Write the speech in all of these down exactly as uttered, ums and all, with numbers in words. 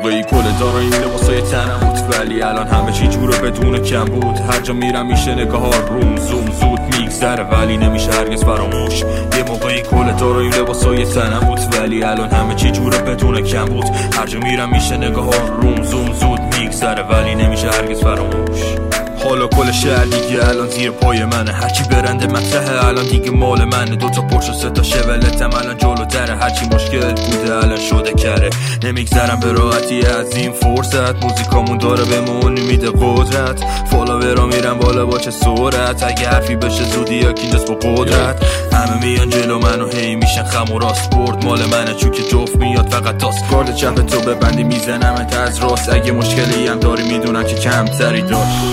موقعی کل دارایی لباسای تنم بود، ولی الان همه چی جوره بدون کم بود. هر جا میرم میشه نگاه ها روم زوم، زود میگذره ولی نمیشه هرگز فراموش. یه موقعی کل دارایی لباسای تنم بود، ولی الان همه چی جوره بدون کم بود. هر جا میرم میشه نگاه ها روم زوم، زود میگذره ولی نمیشه هرگز فراموش. حالا کل شهر دیگه الان زیر پای منه، هرچی برنده مطرحه الان دیگه مال منه. دوتا پرش و سه تا شولتم الان جلو دره، هرچی مشکل بوده الان شده کره. نمیگذرم به راحتی از این فرصت، موزیکامون داره بهمون میده قدرت. فالوورا میرن بالا با چه سرعت، اگه حرفی بشه زودی یا کینجاست با قدرت. همه میان جلو منو هی میشن خم و راست، برد مال منه چون که جفت میاد فقط تاست. کارد چپ تو ببندی میزنم از راست، اگه مشکلی هم داری میدونم که کمتری داشت.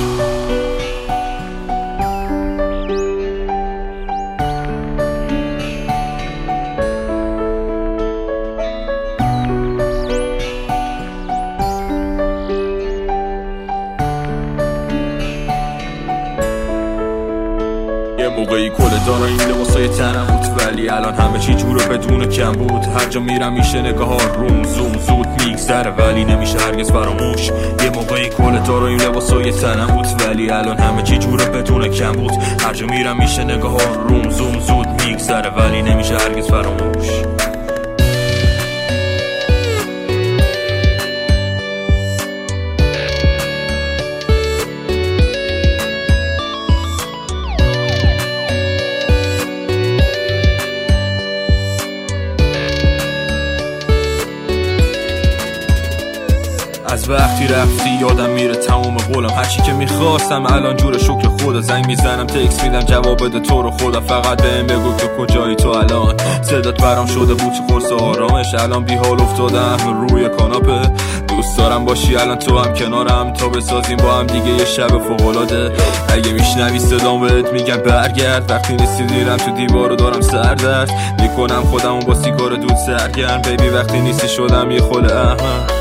یه موقعی کل دارایی لباسای تنم بود، ولی الان همه چی جوره بدون کم بود. هر جا میرم میشه نگاه ها روم زوم، زود میگذره ولی نمیشه هرگز فراموش. یه موقعی کل دارایی لباسای تنم بود، ولی الان همه چی جوره بدون کم بود. هر جا میرم میشه نگاه ها روم زوم، زود میگذره ولی نمیشه هرگز فراموش. از وقتی رفتی یادم میره تمام قولم، هرچی که میخواستم الان جور شکر خدا. زنگ میزنم تکس میدم جواب بده تو رو خدا، فقط بهم بگو تو کجایی تو الان. صدات برام شده بود تو قرص آرامش، الان بی حال افتادم روی کاناپه. دوست دارم باشی الان تو هم کنارم، تا بسازیم با هم دیگه یه شب فوق‌العاده. اگه میشنوی صدام بهت میگم برگرد، وقتی نیستی دیرم تو دیوارو دارم سردرد میکنم خودمو با سیگار دود سرگرم. بیبی وقتی نیستی شدم یه خل احمق.